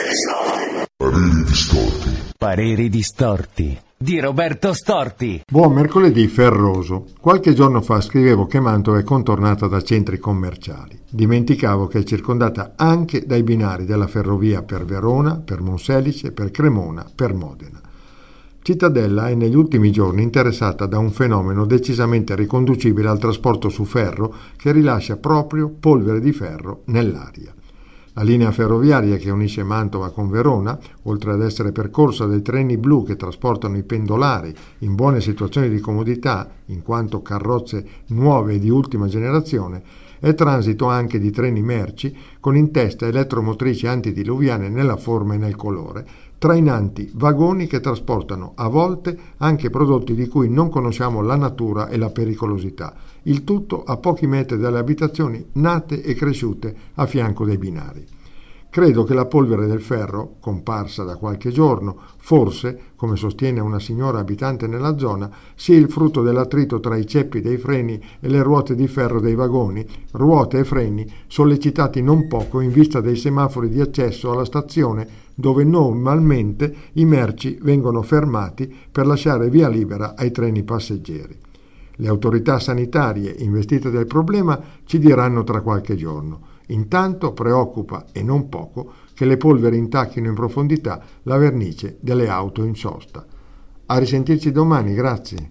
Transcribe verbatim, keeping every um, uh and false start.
Pareri distorti. Pareri distorti di Roberto Storti. Buon mercoledì ferroso. Qualche giorno fa scrivevo che Mantova è contornata da centri commerciali. Dimenticavo che è circondata anche dai binari della ferrovia per Verona, per Monselice, per Cremona, per Modena. Cittadella è negli ultimi giorni interessata da un fenomeno decisamente riconducibile al trasporto su ferro che rilascia proprio polvere di ferro nell'aria. La linea ferroviaria che unisce Mantova con Verona, oltre ad essere percorsa dai treni blu che trasportano i pendolari in buone situazioni di comodità, in quanto carrozze nuove e di ultima generazione, è transito anche di treni merci con in testa elettromotrici antidiluviane nella forma e nel colore, trainanti vagoni che trasportano a volte anche prodotti di cui non conosciamo la natura e la pericolosità, il tutto a pochi metri dalle abitazioni nate e cresciute a fianco dei binari. Credo che la polvere del ferro, comparsa da qualche giorno, forse, come sostiene una signora abitante nella zona, sia il frutto dell'attrito tra i ceppi dei freni e le ruote di ferro dei vagoni, ruote e freni sollecitati non poco in vista dei semafori di accesso alla stazione dove normalmente i merci vengono fermati per lasciare via libera ai treni passeggeri. Le autorità sanitarie investite del problema ci diranno tra qualche giorno. Intanto preoccupa, e non poco, che le polveri intacchino in profondità la vernice delle auto in sosta. A risentirci domani, grazie.